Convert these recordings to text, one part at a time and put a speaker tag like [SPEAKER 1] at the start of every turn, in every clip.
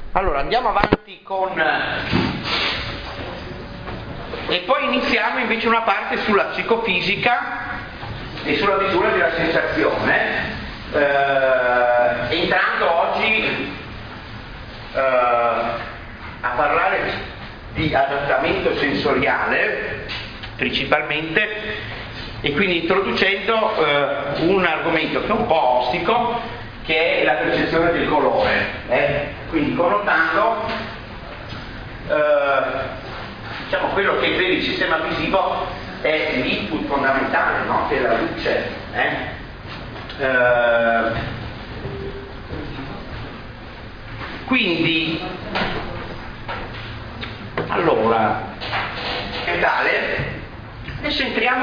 [SPEAKER 1] Allora, andiamo avanti con... E poi iniziamo invece una parte sulla psicofisica e sulla misura della sensazione, entrando oggi a parlare di adattamento sensoriale principalmente, e quindi introducendo un argomento che è un po' ostico, che è la percezione del colore, quindi connotando diciamo quello che per il sistema visivo è l'input fondamentale, no? Che è la luce. Quindi allora è tale, adesso entriamo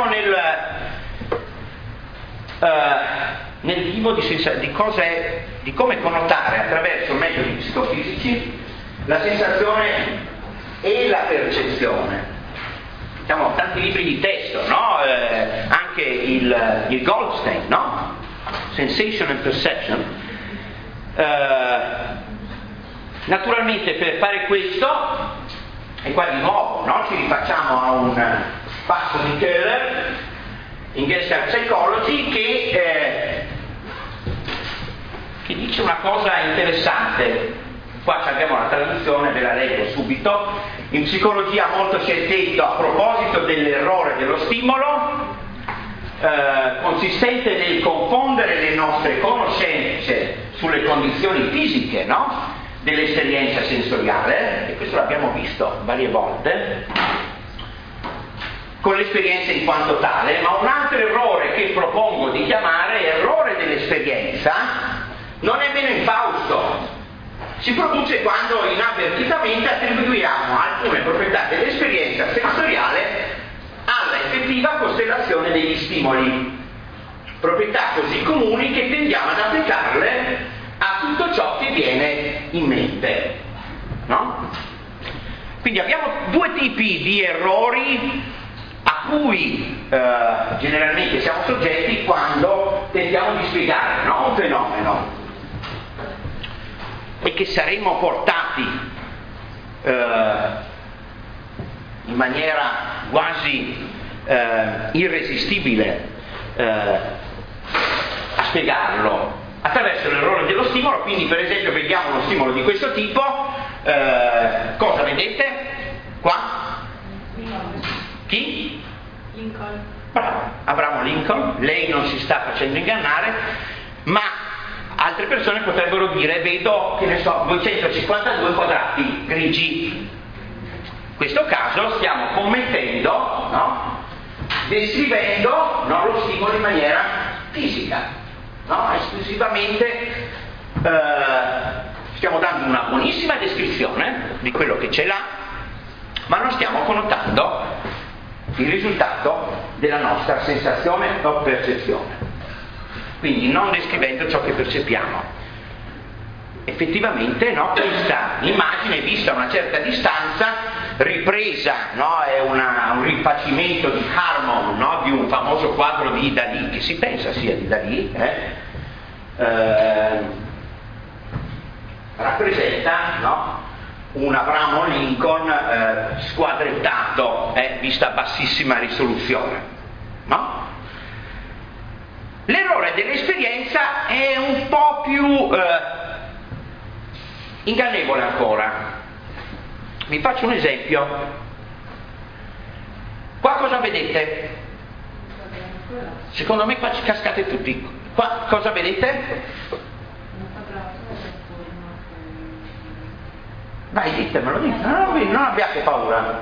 [SPEAKER 1] nel vivo di cosa è, di come connotare attraverso metodi psicofisici la sensazione e la percezione. Diciamo tanti libri di testo, no? Anche il Goldstein, no? Sensation and Perception. Naturalmente per fare questo, e qua di nuovo, no? Ci rifacciamo a un passo di Köhler in Gestalt Psychology che dice una cosa interessante. Qua abbiamo la traduzione, ve la leggo subito. In psicologia molto si è detto a proposito dell'errore dello stimolo, consistente nel confondere le nostre conoscenze sulle condizioni fisiche, no? Dell'esperienza sensoriale, e questo l'abbiamo visto varie volte, con l'esperienza in quanto tale, ma un altro errore che propongo di chiamare errore dell'esperienza non è meno infausto. Si produce quando inavvertitamente attribuiamo alcune proprietà dell'esperienza sensoriale alla effettiva costellazione degli stimoli, proprietà così comuni che tendiamo ad applicarle a tutto ciò che viene in mente, no? Quindi abbiamo due tipi di errori a cui generalmente siamo soggetti quando tentiamo di spiegare, no? Un fenomeno, e che saremmo portati in maniera quasi irresistibile a spiegarlo attraverso l'errore dello stimolo. Quindi per esempio vediamo uno stimolo di questo tipo, cosa vedete? Qua? Chi?
[SPEAKER 2] Lincoln.
[SPEAKER 1] Bravo, Abramo Lincoln. Lei non si sta facendo ingannare, ma altre persone potrebbero dire vedo, che ne so, 252 quadrati grigi. In questo caso stiamo commettendo, no? Descrivendo, no, lo stimolo in maniera fisica, no? Esclusivamente stiamo dando una buonissima descrizione di quello che c'è là, ma non stiamo connotando il risultato della nostra sensazione o percezione. Quindi non descrivendo ciò che percepiamo. Effettivamente, no, questa immagine vista a una certa distanza, ripresa, no, è un rifacimento di Harmon, no, di un famoso quadro di Dalì, che si pensa sia di Dalì, rappresenta, no, un Abramo Lincoln squadrettato, vista a bassissima risoluzione, no? L'errore dell'esperienza è un po' più ingannevole ancora. Vi faccio un esempio. Qua cosa vedete? Secondo me qua ci cascate tutti. Qua cosa vedete? Dai, ditemelo, non abbiate paura.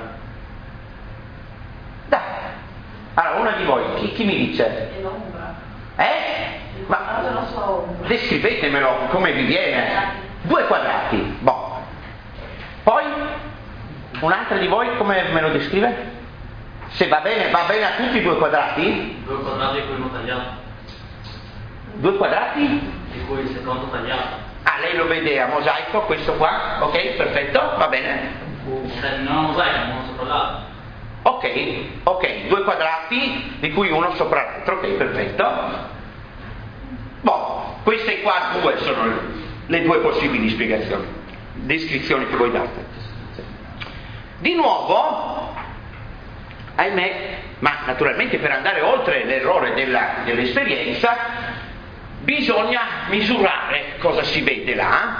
[SPEAKER 1] Dai. Allora, una di voi, chi mi dice?
[SPEAKER 2] E l'ombra.
[SPEAKER 1] Ma
[SPEAKER 2] Non lo so.
[SPEAKER 1] descrivetemelo come vi viene. 2 quadrati. Boh. Poi un'altra di voi come me lo descrive? Se va bene a tutti 2 quadrati?
[SPEAKER 3] 2 quadrati di cui uno tagliato.
[SPEAKER 1] 2 quadrati?
[SPEAKER 3] Di cui il secondo tagliato.
[SPEAKER 1] Ah, lei lo vede a mosaico, questo qua? Ok, perfetto, va bene.
[SPEAKER 3] Non a mosaico, uno sopra l'altro.
[SPEAKER 1] Ok, 2 quadrati di cui uno sopra l'altro, ok, perfetto. Boh, queste qua 2 sono le 2 possibili spiegazioni. descrizioni che voi date. Di nuovo, ahimè, ma naturalmente per andare oltre l'errore dell'esperienza bisogna misurare cosa si vede là.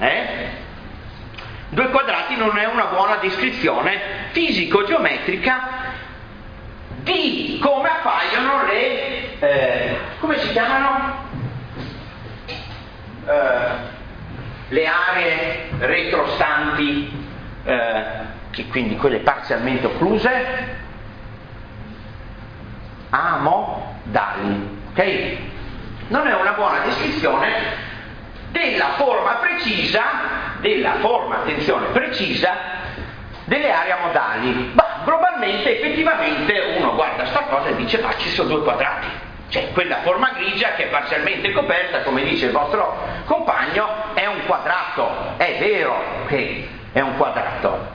[SPEAKER 1] 2 quadrati non è una buona descrizione fisico-geometrica di come appaiono come si chiamano? Le aree retrostanti, quindi quelle parzialmente occluse, amodali, ok? Non è una buona descrizione della forma precisa, attenzione, precisa delle aree amodali. Ma globalmente, effettivamente, uno guarda sta cosa e dice, ma ci sono 2 quadrati. Cioè, quella forma grigia che è parzialmente coperta, come dice il vostro compagno, è un quadrato. È vero che è un quadrato.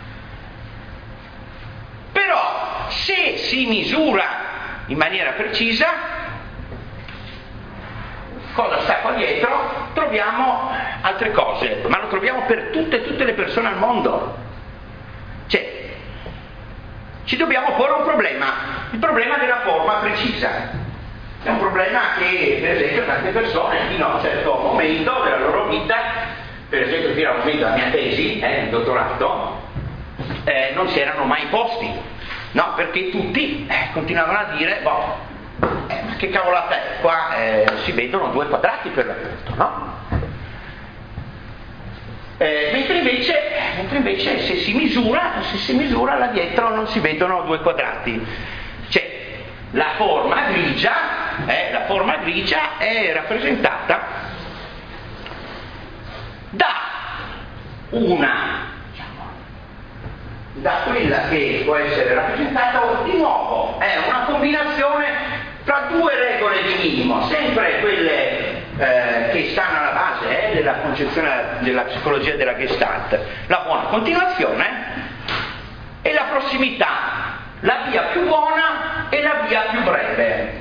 [SPEAKER 1] Però, se si misura in maniera precisa, cosa sta qua dietro? Troviamo altre cose, ma lo troviamo per tutte le persone al mondo. Cioè, ci dobbiamo porre un problema, il problema della forma precisa. È un problema che, per esempio, tante persone fino a un certo momento della loro vita, per esempio fino al momento della mia tesi, il dottorato, non si erano mai posti, no? Perché tutti continuavano a dire, ma che cavolata è? Qua si vedono 2 quadrati per l'appunto, no? Mentre invece se si misura là dietro non si vedono 2 quadrati. Cioè, la forma grigia è rappresentata da quella che può essere rappresentata, di nuovo, è una combinazione tra 2 regole di minimo, sempre quelle che stanno alla base della concezione della psicologia della Gestalt: la buona continuazione e la prossimità, la via più buona e la via più breve.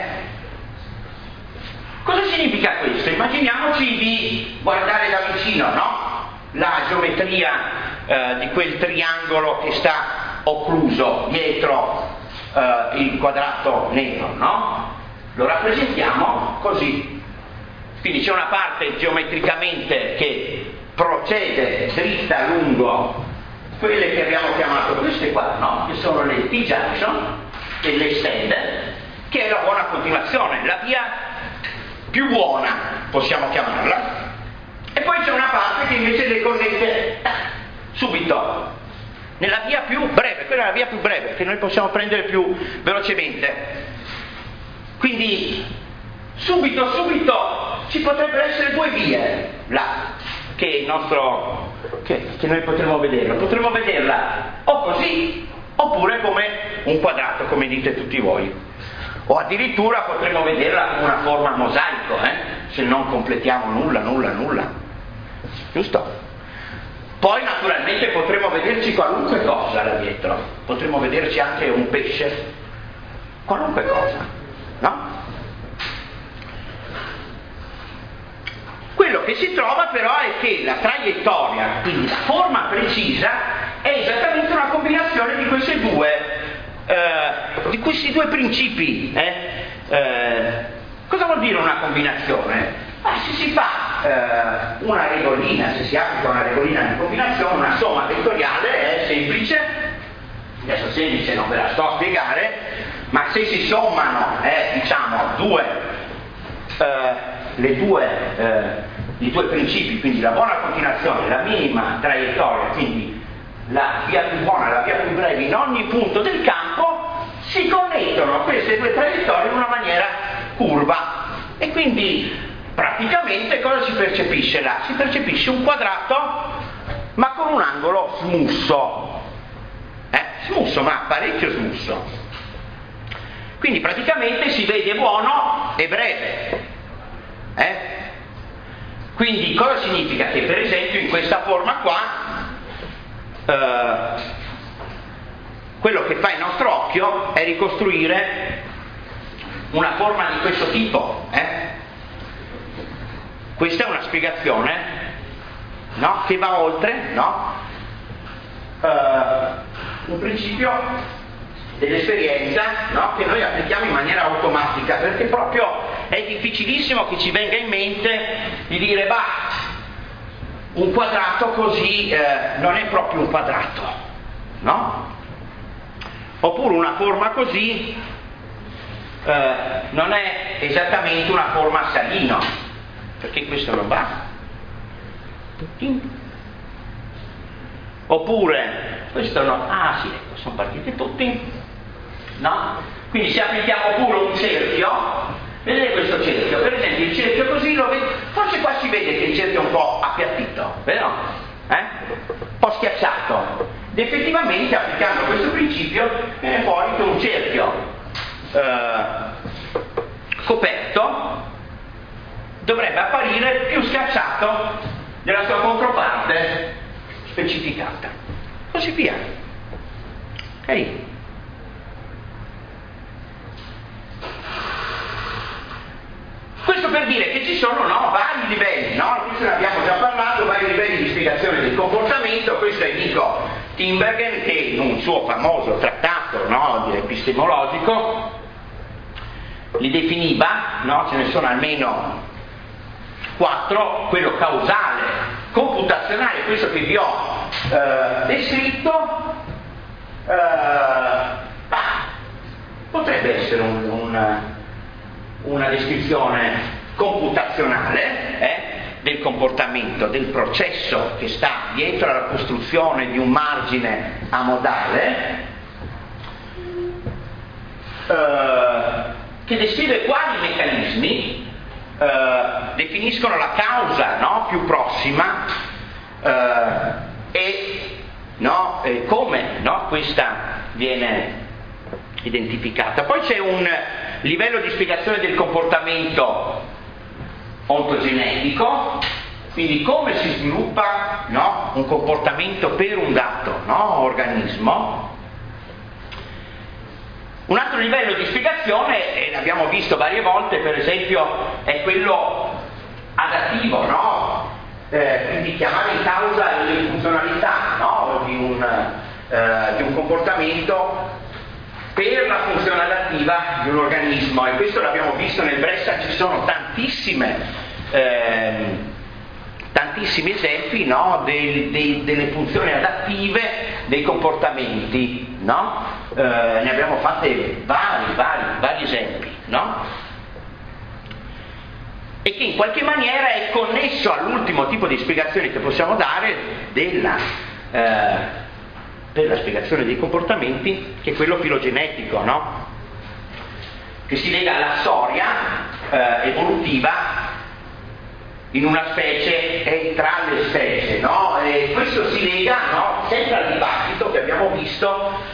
[SPEAKER 1] Cosa significa questo? Immaginiamoci di guardare da vicino, no? La geometria di quel triangolo che sta occluso dietro il quadrato nero, no? Lo rappresentiamo così. Quindi c'è una parte geometricamente che procede dritta lungo quelle che abbiamo chiamato queste qua, no? Che sono le T-junction e le extender, che è la buona continuazione, la via più buona, possiamo chiamarla. E poi c'è una parte che invece le connette subito nella via più breve, quella è la via più breve che noi possiamo prendere più velocemente. Quindi subito ci potrebbero essere 2 vie là che noi potremmo vederla. Potremmo vederla o così oppure come un quadrato, come dite tutti voi, o addirittura potremmo vederla come una forma a mosaico, se non completiamo nulla, giusto? Poi naturalmente potremmo vederci qualunque cosa là dietro, potremmo vederci anche un pesce, qualunque cosa, no? Quello che si trova però è che la traiettoria, quindi la forma precisa, è esattamente una combinazione di questi due principi. Cosa vuol dire una combinazione? Se si fa una regolina, se si applica una regolina di combinazione, una somma vettoriale è semplice. Adesso semplice non ve la sto a spiegare, ma se si sommano i due principi, quindi la buona continuazione, la minima traiettoria, quindi la via più buona e la via più breve in ogni punto del campo, si connettono queste 2 traiettorie in una maniera curva. E quindi praticamente cosa si percepisce là? Si percepisce un quadrato ma con un angolo smusso, ma parecchio smusso. Quindi praticamente si vede buono e breve. Quindi cosa significa? Che per esempio in questa forma qua quello che fa il nostro occhio è ricostruire una forma di questo tipo. Questa è una spiegazione no? Che va oltre, no? Un principio dell'esperienza, no? Che noi applichiamo in maniera automatica, perché proprio è difficilissimo che ci venga in mente di dire un quadrato così non è proprio un quadrato, no? Oppure una forma così non è esattamente una forma a salino, perché questo non va. Oppure questo no, sì, ecco, sono partiti tutti, no? Quindi se applichiamo pure un cerchio, vedete questo cerchio, per esempio il cerchio così lo vede, forse qua si vede che il cerchio è un po' appiattito, vero? Un po' schiacciato. Ed effettivamente applicando questo principio viene fuori che un cerchio coperto dovrebbe apparire più schiacciato della sua controparte specificata. Così via. Ok? Questo per dire che ci sono vari livelli, no? Questo ne abbiamo già parlato, vari livelli di spiegazione del comportamento. Questo è Nico Tinbergen che in un suo famoso trattato, no, epistemologico li definiva, no? Ce ne sono almeno 4, quello causale, computazionale, questo che vi ho descritto, potrebbe essere una descrizione computazionale del comportamento, del processo che sta dietro alla costruzione di un margine amodale, che descrive quali meccanismi definiscono la causa, no, più prossima e come, no, questa viene identificata. Poi c'è un livello di spiegazione del comportamento ontogenetico, quindi come si sviluppa, no, un comportamento per un dato, no, organismo. Un altro livello di spiegazione, e l'abbiamo visto varie volte, per esempio, è quello adattivo, no? Quindi chiamare in causa le funzionalità, no, di un comportamento per la funzione adattiva di un organismo, e questo l'abbiamo visto nel Brescia. Ci sono tantissimi esempi, no, delle funzioni adattive dei comportamenti, no? Ne abbiamo fatti vari esempi, no? E che in qualche maniera è connesso all'ultimo tipo di spiegazione che possiamo dare per la spiegazione dei comportamenti, che è quello filogenetico, no? Che si lega alla storia evolutiva in una specie e tra le specie, no? E questo si lega, no, sempre al dibattito che abbiamo visto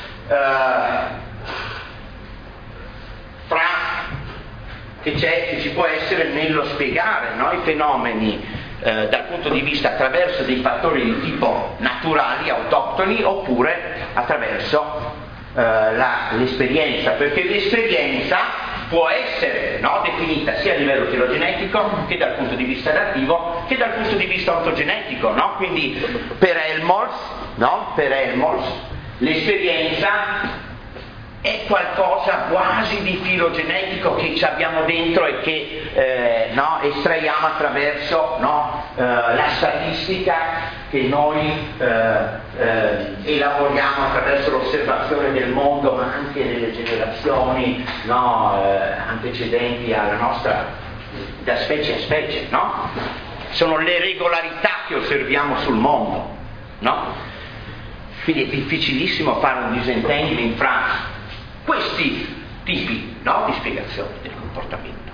[SPEAKER 1] che ci può essere nello spiegare, no, i fenomeni dal punto di vista attraverso dei fattori di tipo naturali, autoctoni, oppure attraverso l'esperienza, perché l'esperienza può essere, no, definita sia a livello filogenetico che dal punto di vista adattivo che dal punto di vista ontogenetico, no? Quindi per Helmholtz l'esperienza è qualcosa quasi di filogenetico che ci abbiamo dentro e che estraiamo attraverso, no, la statistica che noi elaboriamo attraverso l'osservazione del mondo, ma anche delle generazioni, no, antecedenti alla nostra, da specie a specie, no? Sono le regolarità che osserviamo sul mondo, no? Quindi è difficilissimo fare un disentangling fra questi tipi, no, di spiegazione del comportamento.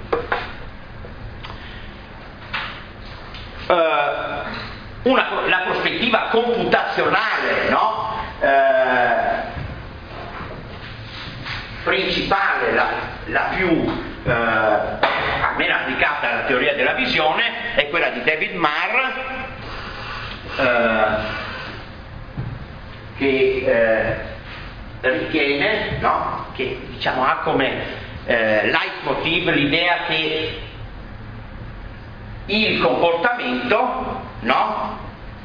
[SPEAKER 1] La prospettiva computazionale, no, principale, la più almeno applicata alla teoria della visione, è quella di David Marr, che ritiene, no, che diciamo ha come leitmotiv l'idea che il comportamento, no,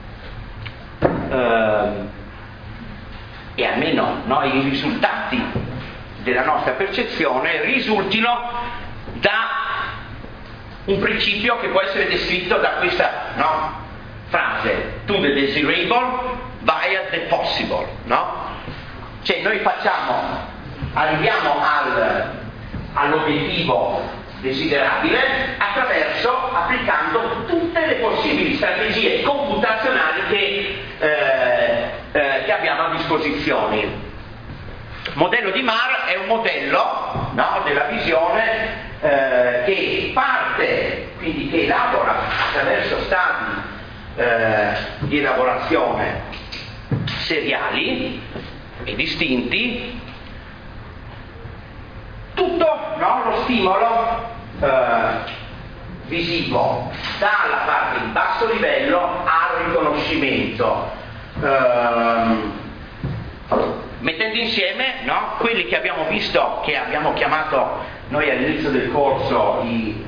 [SPEAKER 1] e almeno i risultati della nostra percezione risultino da un principio che può essere descritto da questa frase: to the desirable via the possible, cioè noi arriviamo all'obiettivo desiderabile applicando tutte le possibili strategie computazionali che abbiamo a disposizione. Il modello di Marr è un modello della visione che parte, quindi che elabora attraverso stadi di elaborazione seriali e distinti tutto lo stimolo visivo dalla parte di basso livello al riconoscimento, mettendo insieme quelli che abbiamo visto, che abbiamo chiamato noi all'inizio del corso i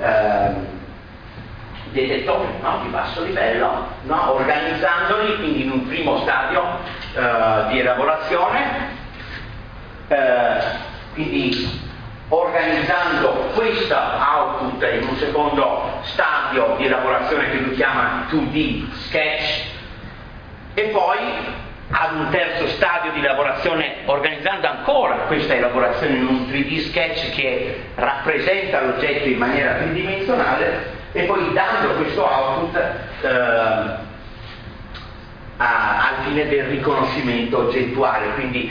[SPEAKER 1] detettori di basso livello, organizzandoli quindi in un primo stadio di elaborazione, quindi organizzando questo output in un secondo stadio di elaborazione che lui chiama 2D sketch, e poi ad un terzo stadio di elaborazione organizzando ancora questa elaborazione in un 3D sketch che rappresenta l'oggetto in maniera tridimensionale, e poi dando questo output al fine del riconoscimento oggettuale, quindi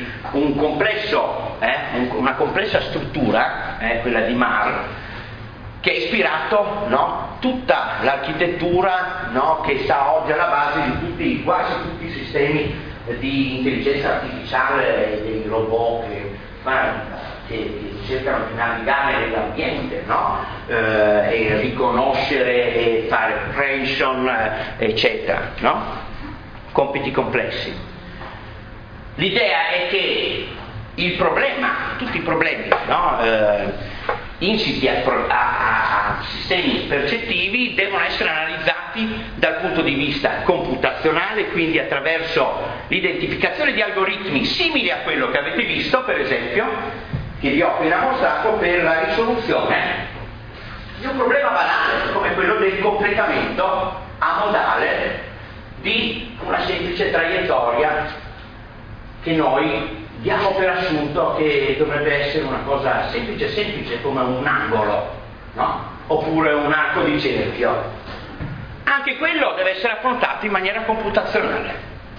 [SPEAKER 1] una complessa struttura, quella di Marr, che ha ispirato tutta l'architettura che sta oggi alla base di quasi tutti i sistemi di intelligenza artificiale, dei robot che cercano di navigare nell'ambiente, e riconoscere e fare prevention, eccetera, compiti complessi. L'idea è che tutti i problemi insiti a sistemi percettivi devono essere analizzati dal punto di vista computazionale, quindi attraverso l'identificazione di algoritmi simili a quello che avete visto, per esempio, che vi ho appena mostrato, per la risoluzione di un problema banale come quello del completamento amodale di una semplice traiettoria che noi diamo per assunto che dovrebbe essere una cosa semplice come un angolo, oppure un arco di cerchio. Anche quello deve essere affrontato in maniera computazionale,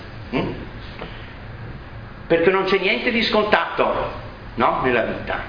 [SPEAKER 1] perché non c'è niente di scontato nella vita.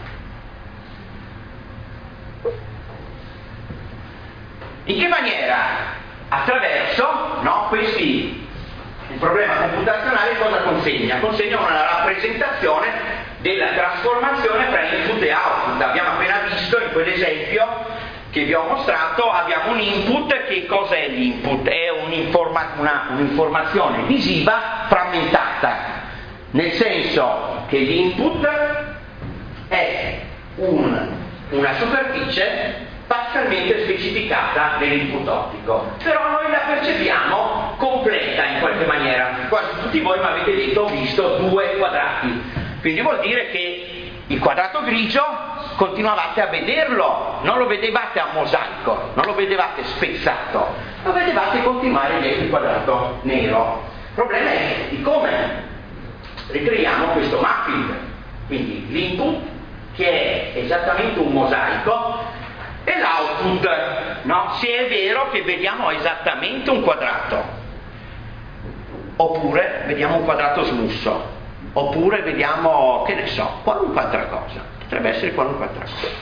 [SPEAKER 1] In che maniera? Attraverso il problema computazionale cosa consegna? Consegna una rappresentazione della trasformazione tra input e output. Abbiamo appena visto in quell'esempio che vi ho mostrato, abbiamo un input. Che cosa è l'input? È un'informazione visiva frammentata, nel senso che l'input è una superficie parzialmente specificata nell'input ottico, però noi la percepiamo completa in qualche maniera. Quasi tutti voi mi avete detto: ho visto 2 quadrati, quindi vuol dire che il quadrato grigio continuavate a vederlo, non lo vedevate a mosaico, non lo vedevate spezzato, lo vedevate continuare dietro il quadrato nero. Il problema è di come ricreiamo questo mapping, quindi l'input che è esattamente un mosaico e l'output, se è vero che vediamo esattamente un quadrato, oppure vediamo un quadrato smusso, oppure vediamo, che ne so, qualunque altra cosa, potrebbe essere qualunque altra cosa.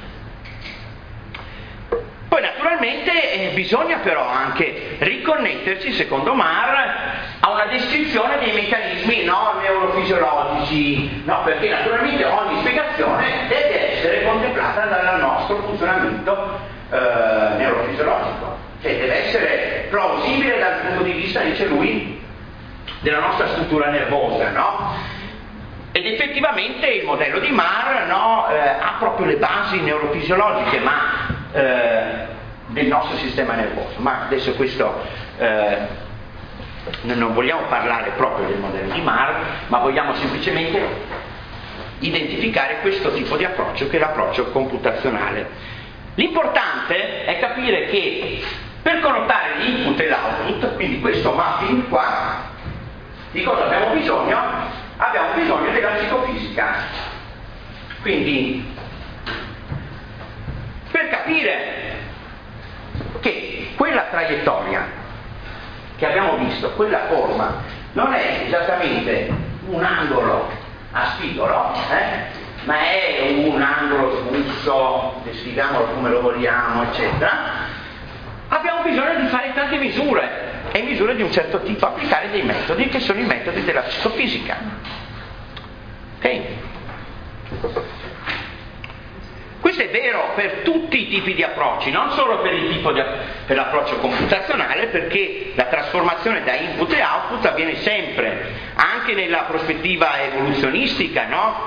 [SPEAKER 1] Poi naturalmente bisogna però anche riconnetterci, secondo Marr, a una descrizione dei meccanismi neurofisiologici, perché naturalmente ogni spiegazione deve essere contemplata dal nostro funzionamento neurofisiologico, cioè deve essere plausibile dal punto di vista, dice lui, della nostra struttura nervosa, Ed effettivamente il modello di Marr ha proprio le basi neurofisiologiche, del nostro sistema nervoso, ma adesso questo Noi non vogliamo parlare proprio del modello di Marr, ma vogliamo semplicemente identificare questo tipo di approccio, che è l'approccio computazionale. L'importante è capire che per connotare l'input e l'output, quindi questo mapping qua, di cosa abbiamo bisogno? Abbiamo bisogno della psicofisica. Quindi, per capire che quella traiettoria che abbiamo visto, quella forma, non è esattamente un angolo a spigolo, ma è un angolo smusso, descriviamolo come lo vogliamo, eccetera. Abbiamo bisogno di fare tante misure, e misure di un certo tipo, applicare dei metodi che sono i metodi della psicofisica. Ok? Questo è vero per tutti i tipi di approcci, non solo per per l'approccio computazionale, perché la trasformazione da input e output avviene sempre, anche nella prospettiva evoluzionistica, no?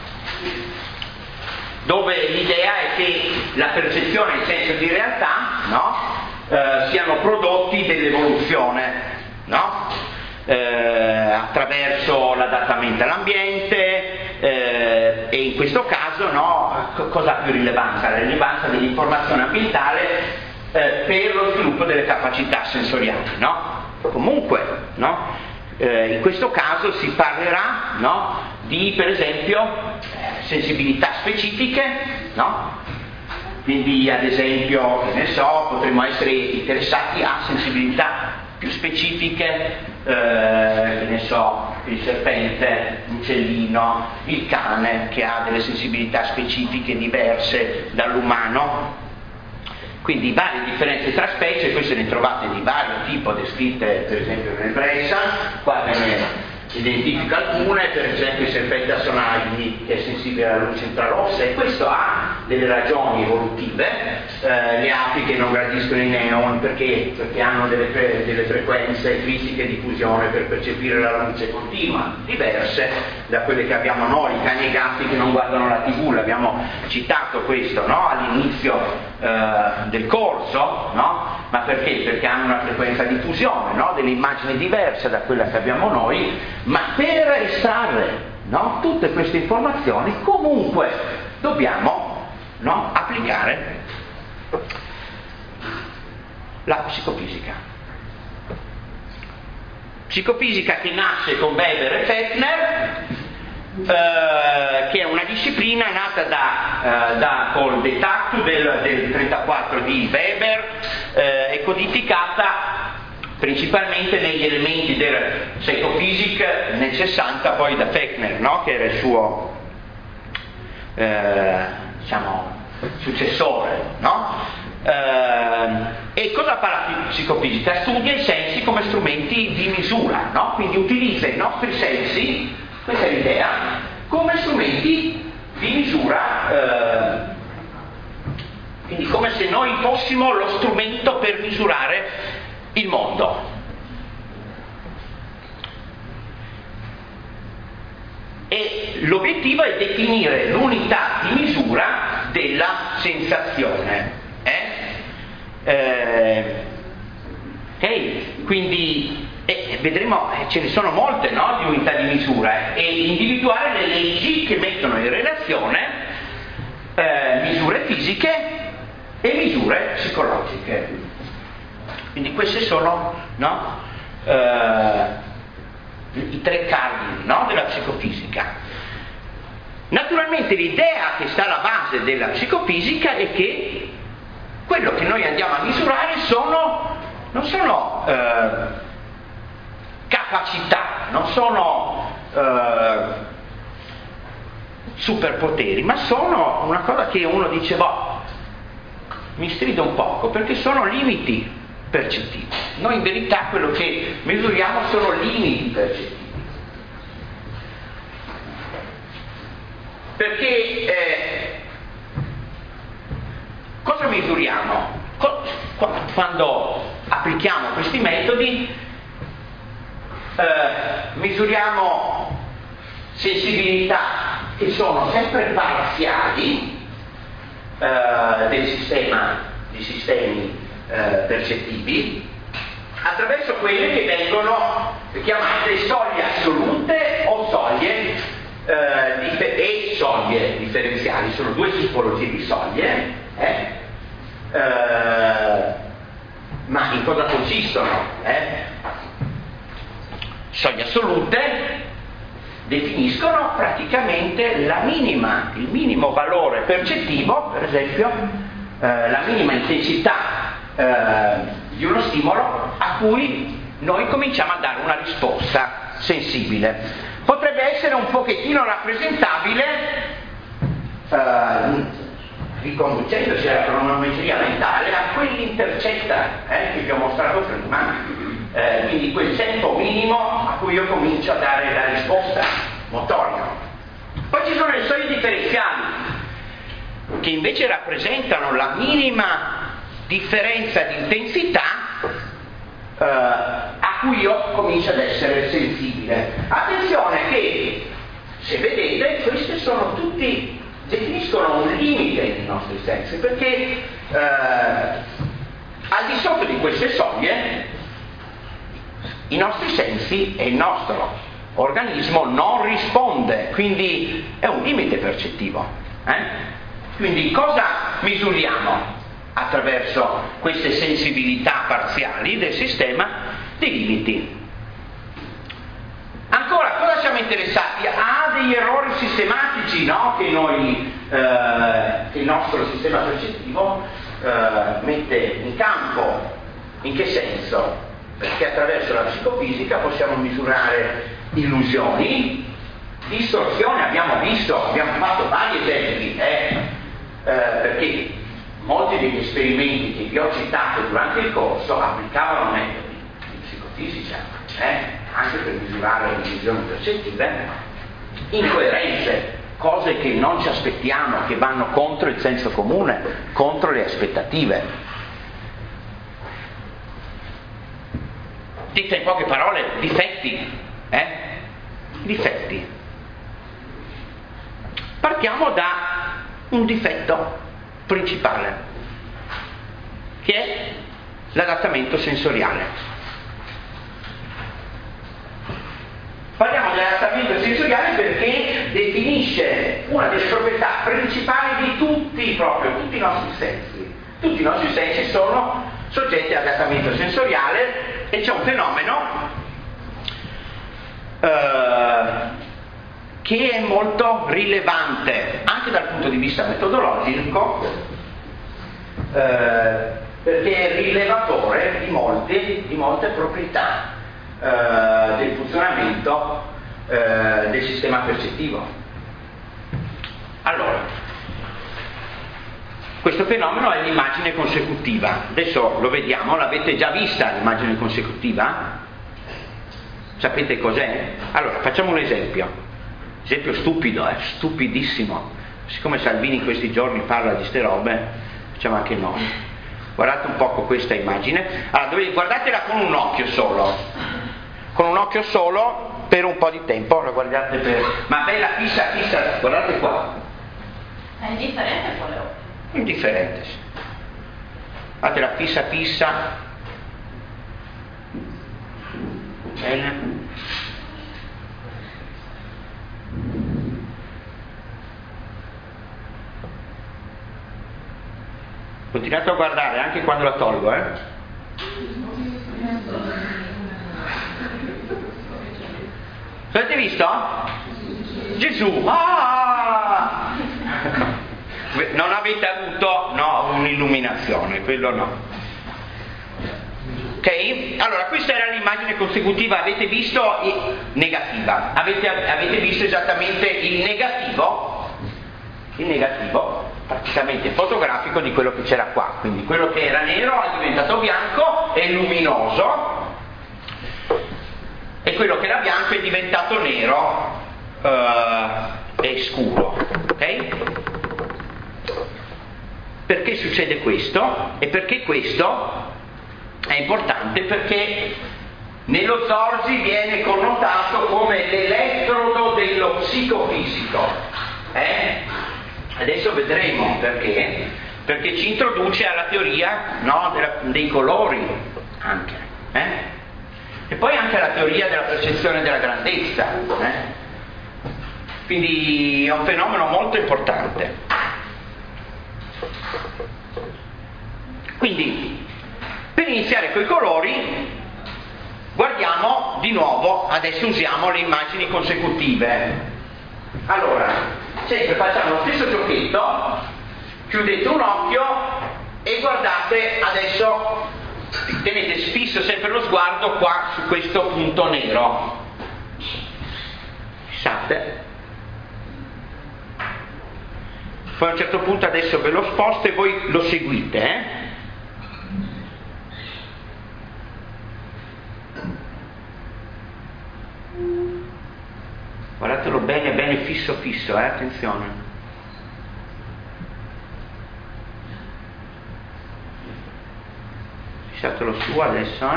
[SPEAKER 1] Dove l'idea è che la percezione e il senso di realtà, no? Siano prodotti dell'evoluzione, no? Attraverso l'adattamento all'ambiente, e in questo caso, no, cosa ha più rilevanza? La rilevanza dell'informazione ambientale per lo sviluppo delle capacità sensoriali, no? Comunque, no? In questo caso si parlerà, no, di, per esempio, sensibilità specifiche, no? Quindi ad esempio, che ne so, potremmo essere interessati a sensibilità più specifiche, che ne so, il serpente, l'uccellino, il cane, che ha delle sensibilità specifiche diverse dall'umano. Quindi varie differenze tra specie, queste ne trovate di vario tipo descritte per esempio nel Bressan, qua ve ne identifico alcune, per esempio il serpente a sonagli che è sensibile alla luce infrarossa, e questo ha delle ragioni evolutive. Le api che non gradiscono i neon perché hanno delle frequenze critiche di fusione per percepire la luce continua, diverse da quelle che abbiamo noi, i cani e i gatti che non guardano la TV, l'abbiamo citato questo, no? All'inizio del corso, no? Ma perché? Perché hanno una frequenza di fusione, no? Delle immagini diverse da quella che abbiamo noi, ma per estrarre, no, tutte queste informazioni comunque dobbiamo, no, applicare la psicofisica. Psicofisica che nasce con Weber e Fechner, che è una disciplina nata col Detactu del 1934 di Weber, e codificata principalmente negli elementi del Psychophysics nel 60, poi da Fechner, no? Che era il suo diciamo successore, no? E cosa fa la psicofisica? Studia i sensi come strumenti di misura, no? Quindi utilizza i nostri sensi, questa è l'idea, come strumenti di misura, quindi come se noi fossimo lo strumento per misurare il mondo. E l'obiettivo è definire l'unità di misura della sensazione. Ok? Quindi vedremo, ce ne sono molte, no, di unità di misura, e individuare le leggi che mettono in relazione misure fisiche e misure psicologiche. Quindi questi sono, no, i tre cardini, no, della psicofisica. Naturalmente l'idea che sta alla base della psicofisica è che quello che noi andiamo a misurare non sono capacità, non sono superpoteri, ma sono una cosa che uno dice, boh, mi strido un poco, perché sono limiti percettivi. Noi in verità quello che misuriamo sono limiti percettivi. Perché cosa misuriamo? Quando applichiamo questi metodi misuriamo sensibilità che sono sempre parziali del sistema di sistemi percettivi, attraverso quelle che vengono chiamate soglie assolute o soglie e soglie differenziali. Sono due tipologie di soglie, ma in cosa consistono? Soglie assolute definiscono praticamente il minimo valore percettivo, per esempio la minima intensità di uno stimolo a cui noi cominciamo a dare una risposta sensibile. Potrebbe essere un pochettino rappresentabile riconducendosi alla cronometria mentale a quell'intercetta che vi ho mostrato prima, quindi quel tempo minimo a cui io comincio a dare la risposta motoria. Poi ci sono le soglie differenziali che invece rappresentano la minima differenza di intensità a cui io comincio ad essere sensibile. Attenzione che, se vedete, queste sono tutti definiscono un limite nei nostri sensi, perché al di sotto di queste soglie i nostri sensi e il nostro organismo non risponde, quindi è un limite percettivo. Quindi cosa misuriamo attraverso queste sensibilità parziali del sistema? Dei limiti. Ancora, cosa siamo interessati? A degli errori sistematici, no? Che il nostro sistema percettivo mette in campo. In che senso? Perché attraverso la psicofisica possiamo misurare illusioni, distorsioni, abbiamo fatto vari esempi, perché molti degli esperimenti che vi ho citato durante il corso applicavano metodi psicofisici, anche per misurare le illusioni percettive, incoerenze, cose che non ci aspettiamo, che vanno contro il senso comune, contro le aspettative. Dite in poche parole, difetti. Difetti. Partiamo da un difetto principale, che è l'adattamento sensoriale. Parliamo dell'adattamento sensoriale perché definisce una delle proprietà principali di tutti i nostri sensi. Tutti i nostri sensi sono soggetti all'adattamento sensoriale e c'è un fenomeno che è molto rilevante anche dal punto di vista metodologico, perché è rilevatore di molte proprietà del funzionamento del sistema percettivo. Allora, questo fenomeno è l'immagine consecutiva. Adesso lo vediamo, l'avete già vista l'immagine consecutiva? Sapete cos'è? Allora, facciamo un esempio stupido, stupidissimo. Siccome Salvini in questi giorni parla di ste robe, facciamo anche noi. Guardate un poco questa immagine. Allora, guardatela con un occhio solo per un po' di tempo, la guardate ma bella fissa, guardate qua.
[SPEAKER 2] È indifferente quale occhio?
[SPEAKER 1] Indifferente, sì. Guardate la fissa. Bene. Continuate a guardare anche quando la tolgo, Avete visto? Gesù! Ah! Non avete avuto un'illuminazione, quello no. Ok? Allora, questa era l'immagine consecutiva, avete visto negativa, avete visto esattamente il negativo praticamente fotografico di quello che c'era qua, quindi quello che era nero è diventato bianco e luminoso, e quello che era bianco è diventato nero e scuro. Ok? Perché succede questo? E perché questo è importante? Perché nello Zorzi viene connotato come l'elettrodo dello psicofisico. Adesso vedremo perché ci introduce alla teoria dei colori anche. anche alla teoria della percezione della grandezza. Quindi è un fenomeno molto importante. Quindi, per iniziare con i colori, guardiamo di nuovo, adesso usiamo le immagini consecutive. Allora, sempre facciamo lo stesso giochetto, chiudete un occhio e guardate adesso, tenete fisso sempre lo sguardo qua su questo punto nero. Fissate. Poi a un certo punto adesso ve lo sposto e voi lo seguite, Guardatelo bene, bene fisso, attenzione. Fissatelo su adesso,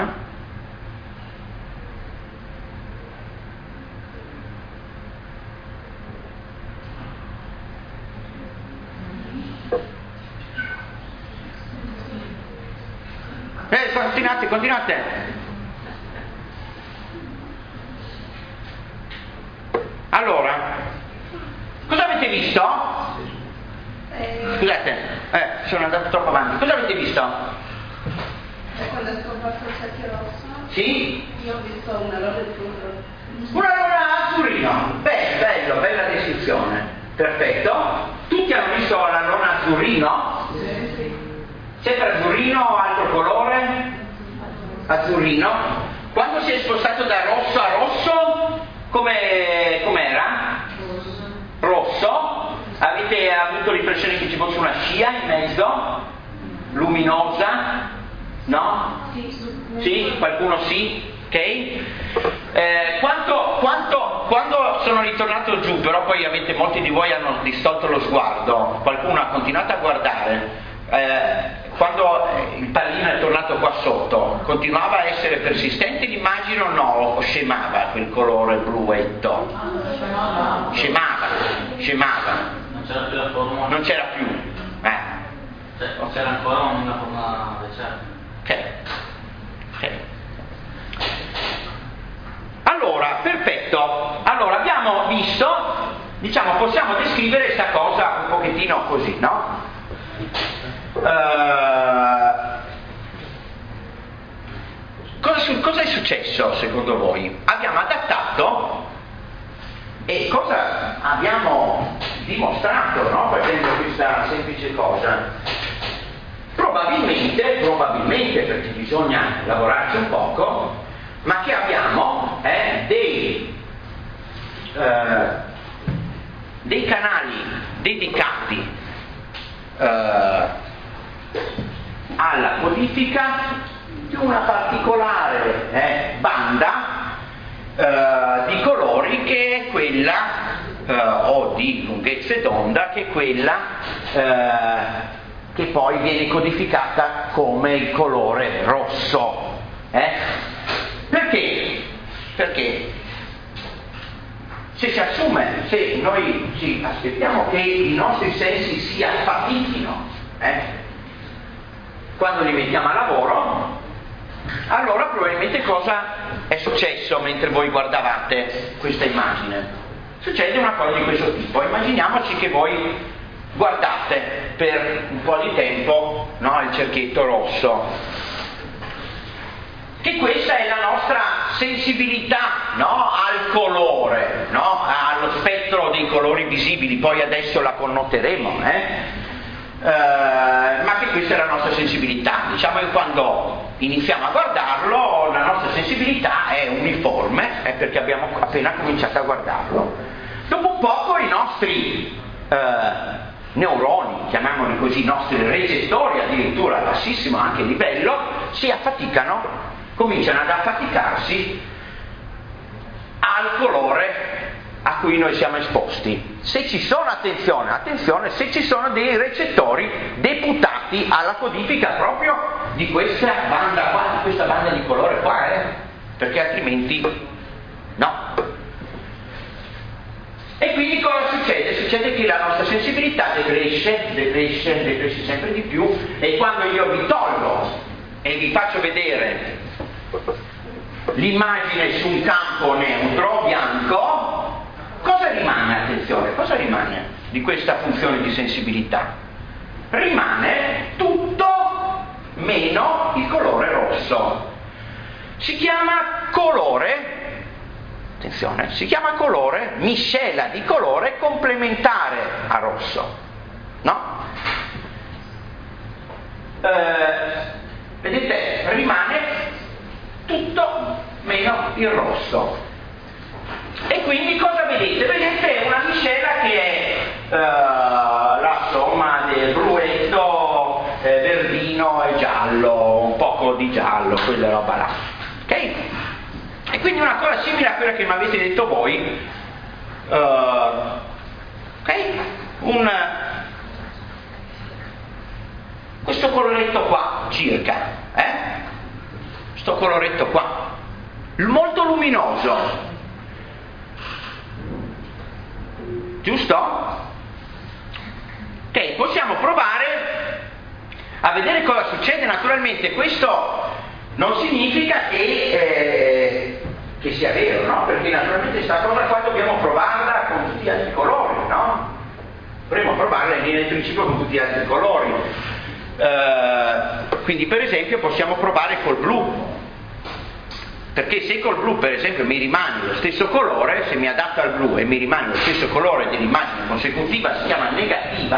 [SPEAKER 1] Continuate. Allora, cosa avete visto? Scusate, sono andato troppo avanti. Cosa avete visto?
[SPEAKER 2] Quando è scomparso il cerchio rosso?
[SPEAKER 1] Sì?
[SPEAKER 2] Io ho visto una luna azzurro.
[SPEAKER 1] Una luna azzurrino. Bello, bella descrizione. Perfetto. Tutti hanno visto la luna azzurrino?
[SPEAKER 2] Sì.
[SPEAKER 1] Sempre azzurrino o altro colore? Azzurrino. Quando si è spostato da rosso a rosso, com'era? Rosso. Avete avuto l'impressione che ci fosse una scia in mezzo? Luminosa? No? Sì? Qualcuno sì? Ok? Quando sono ritornato giù, però poi molti di voi hanno distolto lo sguardo, qualcuno ha continuato a guardare. Quando il pallino è tornato qua sotto, continuava a essere persistente l'immagine o no? O scemava quel colore bluetto? Scemava.
[SPEAKER 3] Non c'era più la forma.
[SPEAKER 1] Non c'era più.
[SPEAKER 3] C'era ancora una forma decerta.
[SPEAKER 1] Ok. Allora, perfetto. Allora, abbiamo visto, possiamo descrivere questa cosa un pochettino così, no? Cosa è successo secondo voi? Abbiamo adattato e cosa abbiamo dimostrato, no? Facendo questa semplice cosa? Probabilmente, perché bisogna lavorarci un poco, ma che abbiamo dei canali dedicati alla codifica di una particolare banda di colori che è quella o di lunghezze d'onda che è quella che poi viene codificata come il colore rosso. Perché se noi ci aspettiamo che i nostri sensi si affatichino quando li mettiamo a lavoro, allora probabilmente cosa è successo mentre voi guardavate questa immagine? Succede una cosa di questo tipo. Immaginiamoci che voi guardate per un po' di tempo, no, il cerchietto rosso, che questa è la nostra sensibilità, no, al colore, no, allo spettro dei colori visibili. Poi adesso la connoteremo, ma che questa è la nostra sensibilità. Diciamo che quando iniziamo a guardarlo la nostra sensibilità è uniforme, perché abbiamo appena cominciato a guardarlo. Dopo un poco i nostri neuroni, chiamiamoli così, i nostri recettori addirittura a bassissimo anche livello, si affaticano, cominciano ad affaticarsi al colore a cui noi siamo esposti. Se ci sono, attenzione, se ci sono dei recettori deputati alla codifica proprio di questa banda qua, di questa banda di colore qua, perché altrimenti no. E quindi cosa succede? Succede che la nostra sensibilità decresce sempre di più, e quando io vi tolgo e vi faccio vedere l'immagine su un campo neutro, bianco, cosa rimane? Attenzione, cosa rimane di questa funzione di sensibilità? Rimane tutto meno il colore rosso. Si chiama colore, attenzione, si chiama colore, miscela di colore complementare a rosso, no? Vedete, rimane tutto meno il rosso. E quindi cosa vedete? Vedete una miscela che è la somma del bluetto, verdino e giallo, un poco di giallo, quella roba là. Ok? E quindi una cosa simile a quella che mi avete detto voi. Ok? Questo coloretto qua, circa, questo coloretto qua, molto luminoso, giusto? Ok, possiamo provare a vedere cosa succede. Naturalmente questo non significa che sia vero, no? Perché naturalmente questa cosa qua dobbiamo provarla con tutti gli altri colori, no? Dovremmo provarla in linea di principio con tutti gli altri colori. Quindi per esempio possiamo provare col blu, perché se col blu per esempio mi rimane lo stesso colore, se mi adatto al blu e mi rimane lo stesso colore dell'immagine consecutiva, si chiama negativa.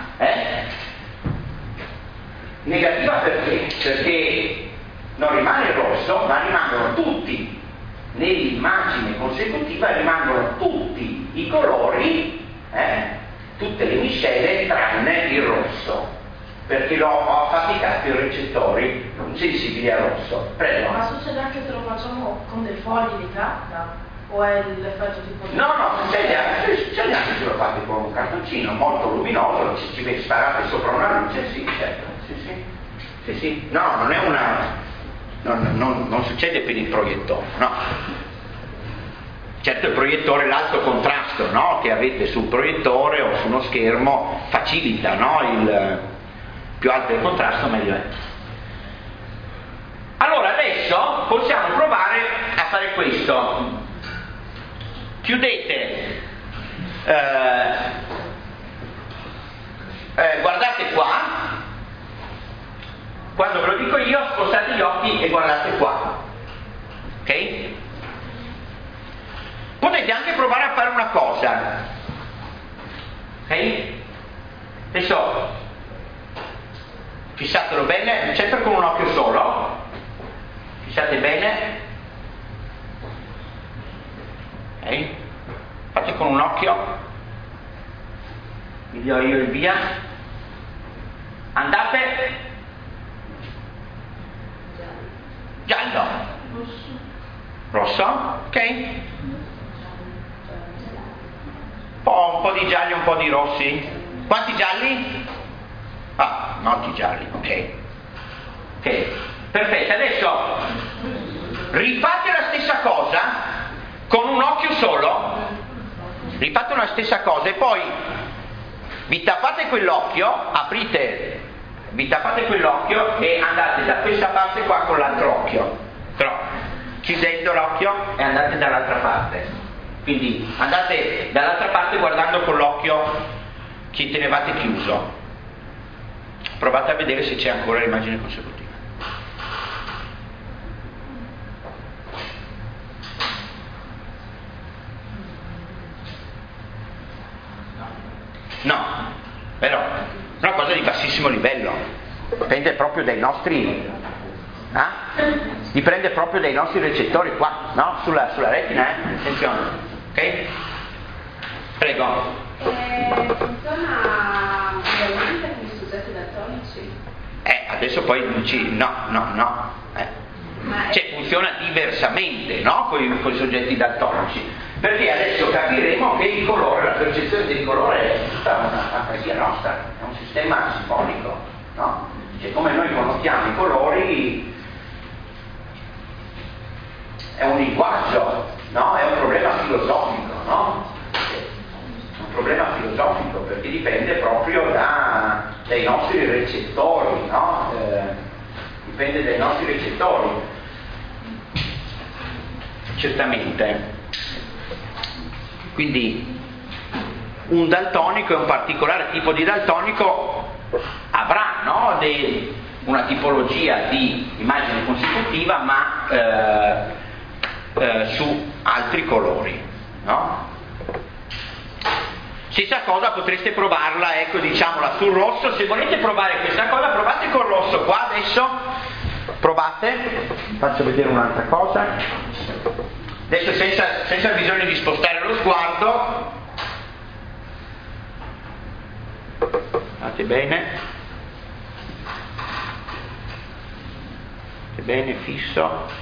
[SPEAKER 1] Negativa perché? Perché non rimane il rosso, ma rimangono tutti, nell'immagine consecutiva rimangono tutti i colori, tutte le miscele tranne il rosso, perché ho affaticato i recettori sensibili al rosso. Prego.
[SPEAKER 2] Ma succede anche se lo facciamo con dei fogli di carta? O è l'effetto tipo...
[SPEAKER 1] No, succede anche se lo fate con un cartoncino molto luminoso, ci sparate sopra una luce, sì, certo. Sì. No, non è una... Non succede per il proiettore, no. Certo il proiettore, l'alto contrasto, no, che avete sul proiettore o su uno schermo facilita, no, il più alto il contrasto meglio è. Allora adesso possiamo provare a fare questo. Chiudete, guardate qua, quando ve lo dico io spostate gli occhi e guardate qua, ok? Potete anche provare a fare una cosa, ok? Adesso fissatelo bene, sempre con un occhio solo, fissate bene, ok? Fate con un occhio, vi do io il via, andate, giallo, rosso, ok? Un po' di gialli, un po' di rossi. Quanti gialli? Molti gialli, ok, perfetto. Adesso rifate la stessa cosa con un occhio solo, rifate la stessa cosa e poi vi tappate quell'occhio, vi tappate quell'occhio e andate da questa parte qua con l'altro occhio, però chiudendo l'occhio e andate dall'altra parte. Quindi andate dall'altra parte guardando con l'occhio che tenevate chiuso. Provate a vedere se c'è ancora l'immagine consecutiva. No, però è una cosa di bassissimo livello. Dipende proprio dai nostri... dipende proprio dai nostri recettori qua, no? Sulla retina, attenzione. Ok? Prego.
[SPEAKER 2] Funziona ugualmente con i soggetti daltonici?
[SPEAKER 1] Adesso poi dici no. Cioè funziona diversamente, no? Con i soggetti daltonici. Perché adesso capiremo che il colore, la percezione del colore è tutta una fantasia nostra, è un sistema simbolico, no? Cioè come noi conosciamo i colori è un linguaggio, no? È un problema filosofico, no? È un problema filosofico perché dipende proprio dai nostri recettori, no? Dipende dai nostri recettori. certamente. Quindi un daltonico e un particolare tipo di daltonico avrà, no, una tipologia di immagine consecutiva, ma su altri colori, no? Stessa cosa potreste provarla, ecco, diciamola sul rosso. Se volete provare questa cosa, provate col rosso qua adesso. Provate, faccio vedere un'altra cosa. Adesso senza bisogno di spostare lo sguardo. Fate bene. Fate bene, fisso.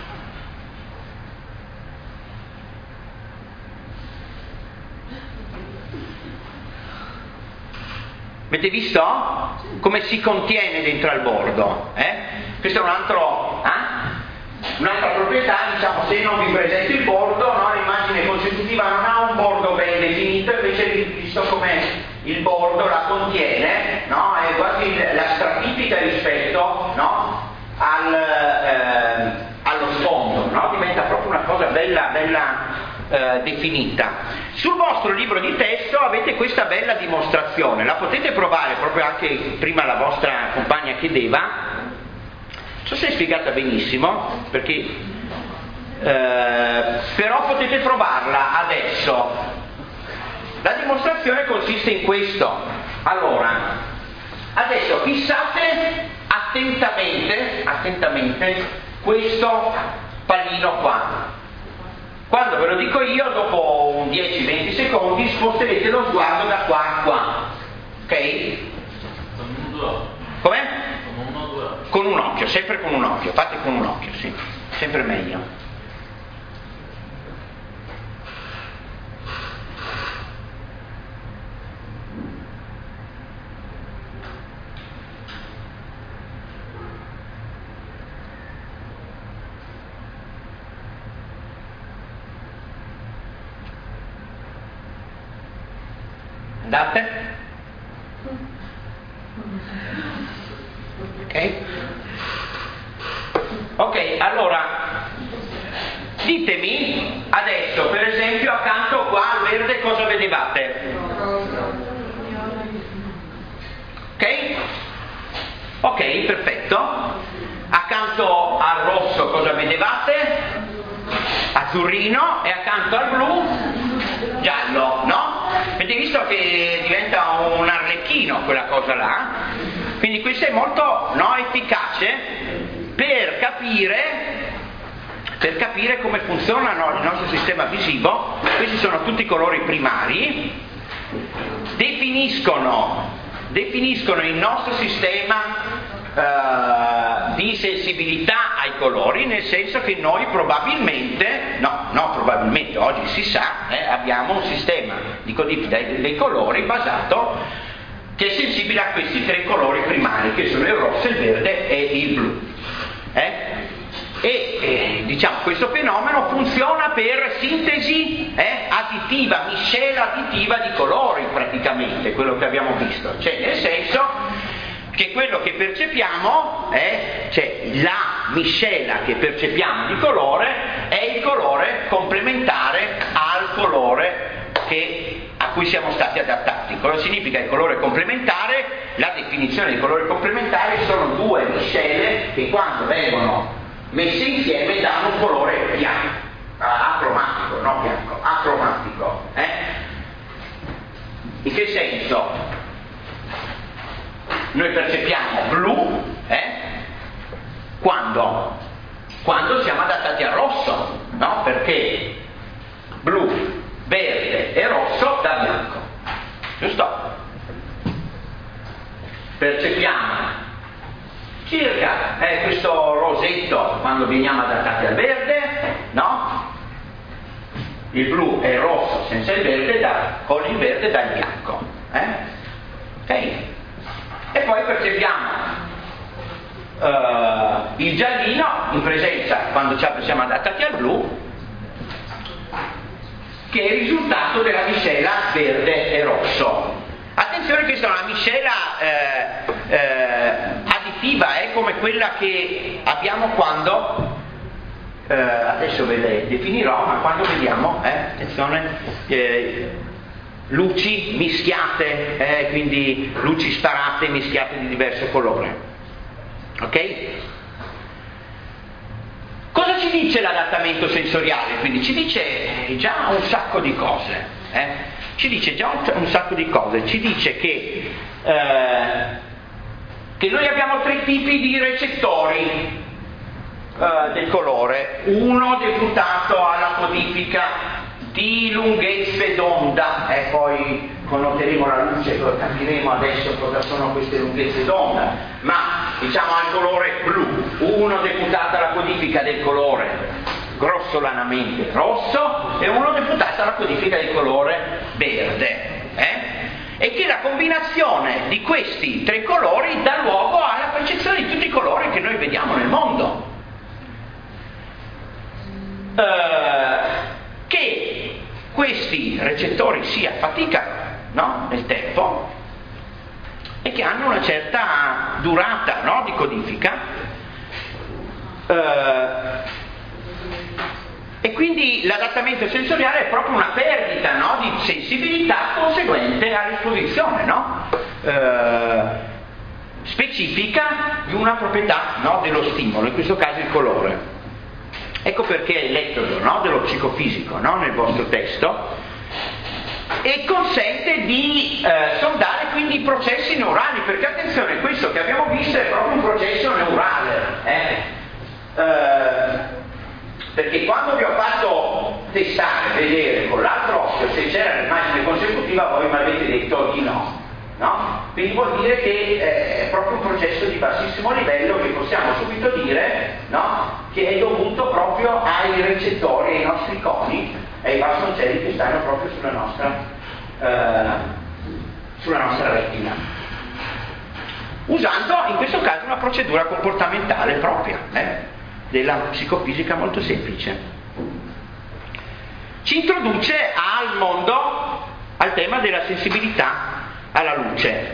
[SPEAKER 1] Avete visto come si contiene dentro al bordo? Questo è un'altra proprietà, diciamo, se non vi presento il bordo, no, l'immagine consecutiva non ha un bordo ben definito, invece visto come il bordo la contiene, no, è quasi la stratifica rispetto, no, allo sfondo, no? Diventa proprio una cosa bella definita. Sul vostro libro di testo avete questa bella dimostrazione, la potete provare, proprio anche prima la vostra compagna chiedeva, non so se è spiegata benissimo, perché però potete provarla adesso. La dimostrazione consiste in questo. Allora, adesso fissate attentamente questo pallino qua. Quando ve lo dico io, dopo un 10-20 secondi, sposterete lo sguardo da qua a qua. Ok? Come? Con un occhio, sempre con un occhio. Fate con un occhio, sì. Sempre meglio. Andate? Ok? Ok, allora ditemi adesso, per esempio, accanto qua al verde cosa vedevate? Ok? Ok, perfetto. Accanto al rosso cosa vedevate? Azzurrino, e accanto al blu giallo, no? Avete visto che diventa un arlecchino quella cosa là? Quindi questo è molto, no, efficace per capire come funziona, no, il nostro sistema visivo. Questi sono tutti colori primari, definiscono il nostro sistema di sensibilità ai colori, nel senso che noi probabilmente, oggi si sa, abbiamo un sistema di codifica dei colori basato che è sensibile a questi tre colori primari, che sono il rosso, il verde e il blu. Diciamo, questo fenomeno funziona per sintesi additiva, miscela additiva di colori, praticamente, quello che abbiamo visto, cioè nel senso che quello che percepiamo, cioè la miscela che percepiamo di colore, è il colore complementare al colore a cui siamo stati adattati. Cosa significa il colore complementare? La definizione di colore complementare sono due miscele che quando vengono messe insieme danno un colore bianco, acromatico, non bianco, acromatico. In che senso? Noi percepiamo blu quando siamo adattati al rosso, no? Perché blu, verde e rosso da bianco, giusto? Percepiamo circa questo rosetto quando veniamo adattati al verde, no? Il blu e il rosso senza il verde con il verde dal bianco, ok? E poi percepiamo il giallino in presenza quando siamo adattati al blu, che è il risultato della miscela verde e rosso. Attenzione, questa è una miscela additiva, è come quella che abbiamo quando adesso ve le definirò, ma quando vediamo, attenzione, luci mischiate, quindi luci sparate mischiate di diverso colore. Ok? Cosa ci dice l'adattamento sensoriale? Quindi ci dice già un sacco di cose. Ci dice già un sacco di cose. Ci dice che noi abbiamo 3 tipi di recettori del colore, uno deputato alla codifica di lunghezze d'onda, poi connoteremo la luce e capiremo adesso cosa sono queste lunghezze d'onda, ma diciamo al colore blu, uno deputato alla codifica del colore grossolanamente rosso e uno deputato alla codifica del colore verde. E che la combinazione di questi 3 colori dà luogo alla percezione di tutti i colori che noi vediamo nel mondo. Che questi recettori si affaticano, no? Nel tempo e che hanno una certa durata, no? Di codifica, e quindi l'adattamento sensoriale è proprio una perdita, no? Di sensibilità conseguente all'esposizione, no? Specifica di una proprietà, no? Dello stimolo, in questo caso il colore. Ecco perché è l'etodo, no? Dello psicofisico, no? Nel vostro testo, e consente di sondare quindi i processi neurali, perché attenzione, questo che abbiamo visto è proprio un processo neurale, perché quando vi ho fatto testare, vedere con l'altro occhio se c'era l'immagine consecutiva, voi mi avete detto di no. Quindi vuol dire che è proprio un processo di bassissimo livello che possiamo subito dire, no? Che è dovuto proprio ai recettori, ai nostri coni, ai vasoncelli che stanno proprio sulla nostra retina, usando in questo caso una procedura comportamentale propria della psicofisica molto semplice. Ci introduce al mondo, al tema della sensibilità alla luce.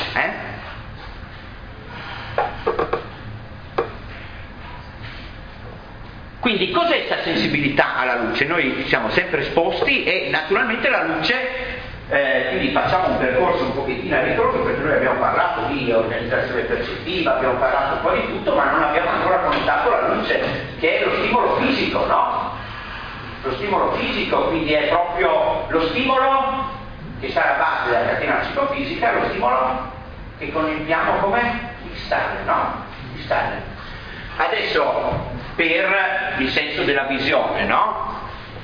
[SPEAKER 1] Quindi cos'è questa sensibilità alla luce? Noi siamo sempre esposti e naturalmente la luce, quindi facciamo un percorso un pochettino a ritroso, perché noi abbiamo parlato di organizzazione percettiva, abbiamo parlato un po' di tutto, ma non abbiamo ancora contato la luce, che è lo stimolo fisico, no? Lo stimolo fisico, quindi è proprio lo stimolo che sta alla base della catena psicofisica, lo stimolo che connotiamo come distale, no? Distale. Adesso, per il senso della visione, no?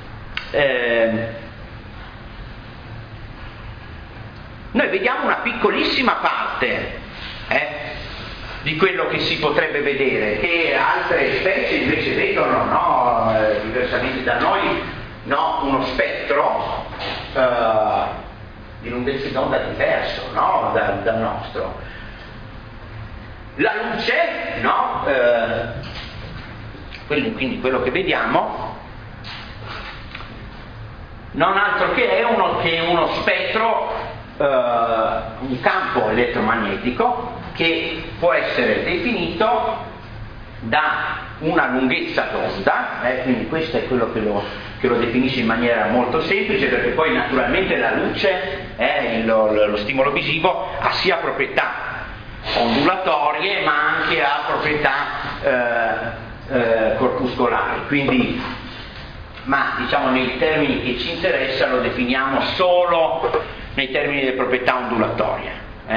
[SPEAKER 1] Noi vediamo una piccolissima parte di quello che si potrebbe vedere, che altre specie invece vedono, no? Diversamente da noi, no? Uno spettro di lunghezza d'onda diverso, no? Dal nostro. La luce, no? Quindi quello che vediamo non altro che è uno spettro, un campo elettromagnetico che può essere definito da una lunghezza d'onda, quindi questo è quello che lo definisce in maniera molto semplice, perché poi naturalmente la luce, lo stimolo visivo, ha sia proprietà ondulatorie ma anche ha proprietà corpuscolari, quindi, ma diciamo nei termini che ci interessano lo definiamo solo nei termini delle proprietà ondulatorie.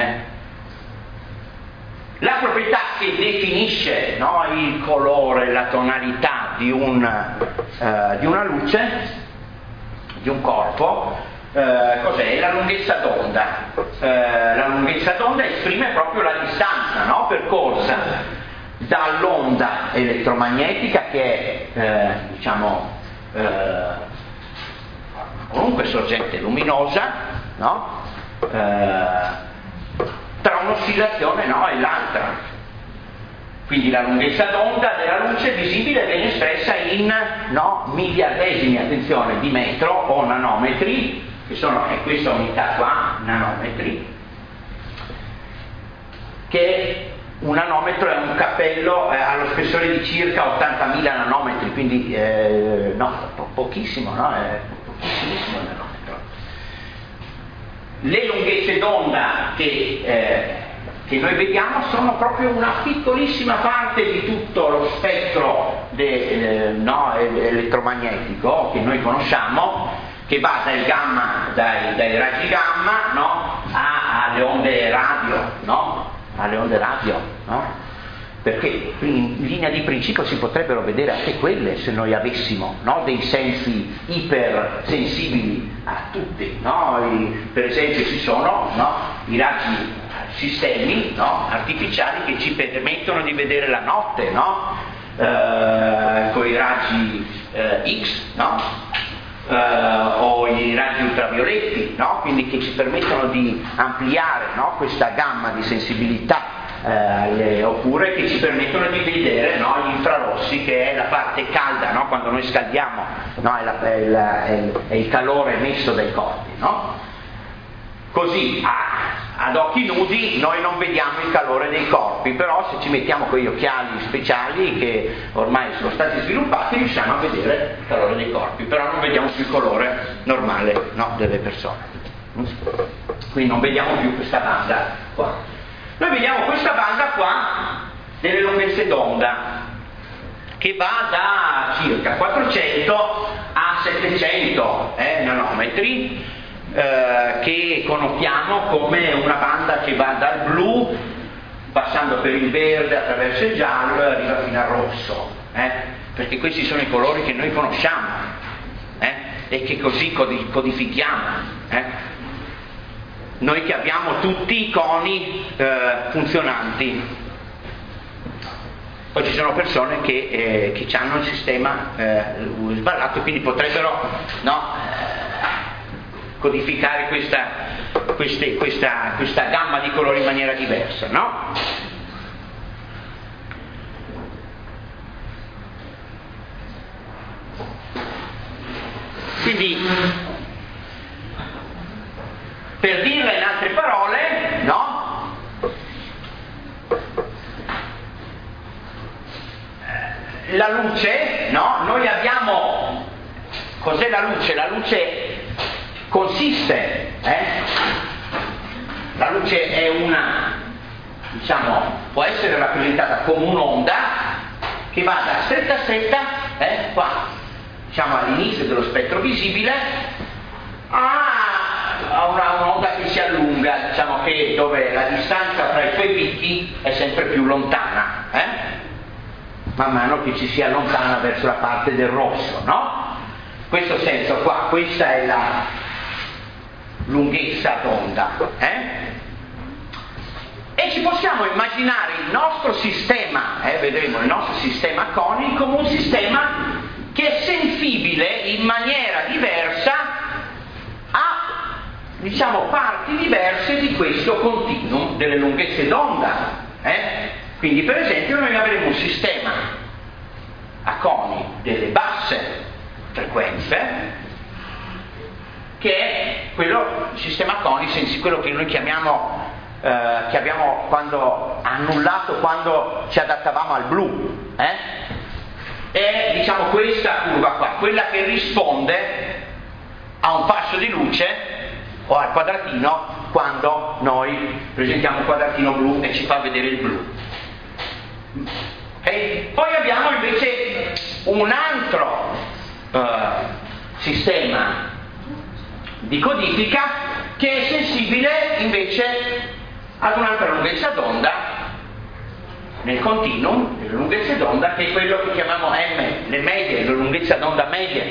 [SPEAKER 1] La proprietà che definisce, no, il colore, la tonalità di una luce, di un corpo, cos'è? La lunghezza d'onda. La lunghezza d'onda esprime proprio la distanza, no, percorsa dall'onda elettromagnetica, che è qualunque sorgente luminosa, no? Tra un'oscillazione, no, e l'altra. Quindi la lunghezza d'onda della luce visibile viene espressa in, no, miliardesimi, attenzione, di metro o nanometri, che sono questa unità qua, nanometri, che un nanometro è un cappello allo spessore di circa 80.000 nanometri, quindi pochissimo, no? È pochissimissimo il nanometro. Le lunghezze d'onda che noi vediamo sono proprio una piccolissima parte di tutto lo spettro elettromagnetico che noi conosciamo, che va dai raggi gamma, no? alle onde radio, no? Alle onde radio, no? Perché in linea di principio si potrebbero vedere anche quelle se noi avessimo, no? Dei sensi ipersensibili a tutti, no? Per esempio ci sono, no? I raggi sistemi, no? Artificiali che ci permettono di vedere la notte, no? Con i raggi X, no? O i raggi ultravioletti, no? Quindi che ci permettono di ampliare, no? Questa gamma di sensibilità, oppure che ci permettono di vedere, no? Gli infrarossi, che è la parte calda, no? Quando noi scaldiamo, no? È il calore emesso dai corpi, no? Così ad occhi nudi noi non vediamo il calore dei corpi, però se ci mettiamo quegli occhiali speciali che ormai sono stati sviluppati riusciamo a vedere il calore dei corpi, però non vediamo più il colore normale, no, delle persone. Quindi non vediamo più questa banda qua. Noi vediamo questa banda qua delle lunghezze d'onda che va da circa 400 a 700 nanometri, che connotiamo come una banda che va dal blu, passando per il verde, attraverso il giallo e arriva fino al rosso, perché questi sono i colori che noi conosciamo e che così codifichiamo, noi che abbiamo tutti i coni funzionanti. Poi ci sono persone che hanno il sistema sballato, quindi potrebbero, no, codificare questa gamma di colori in maniera diversa, no? Quindi, per dirla in altre parole, no? La luce, no? Noi abbiamo... Cos'è la luce? La luce consiste, la luce è può essere rappresentata come un'onda che va da stretta a stretta, qua, all'inizio dello spettro visibile, a un'onda che si allunga, che dove la distanza tra i suoi picchi è sempre più lontana, man mano che ci si allontana verso la parte del rosso, no? Questo senso qua, questa è la lunghezza d'onda, e ci possiamo immaginare il nostro sistema, vedremo il nostro sistema conico come un sistema che è sensibile in maniera diversa a parti diverse di questo continuum delle lunghezze d'onda, quindi per esempio noi avremo un sistema a coni delle basse frequenze, che è il sistema coni, quello che noi chiamiamo, che abbiamo annullato quando ci adattavamo al blu, è questa curva qua, quella che risponde a un passo di luce o al quadratino quando noi presentiamo un quadratino blu e ci fa vedere il blu. Poi abbiamo invece un altro sistema di codifica che è sensibile invece ad un'altra lunghezza d'onda nel continuum delle lunghezze d'onda, che è quello che chiamiamo M, le medie, la lunghezza d'onda media,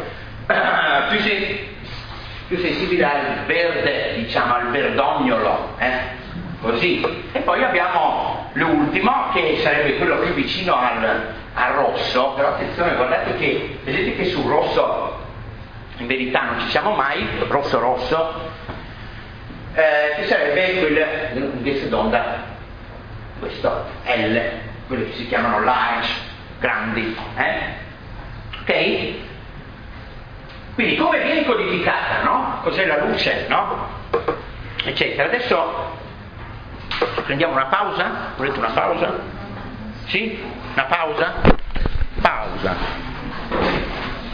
[SPEAKER 1] più sensibile al verde, al verdognolo, così. E poi abbiamo l'ultimo, che sarebbe quello più vicino al rosso, però attenzione, guardate che vedete che sul rosso in verità non ci siamo mai, rosso, che sarebbe quella delle lunghezze d'onda, questo L, quelle che si chiamano large, grandi, ok? Quindi come viene codificata, no? Cos'è la luce, no? Eccetera. Adesso Prendiamo una pausa? Volete una pausa? Sì? Una pausa? Pausa.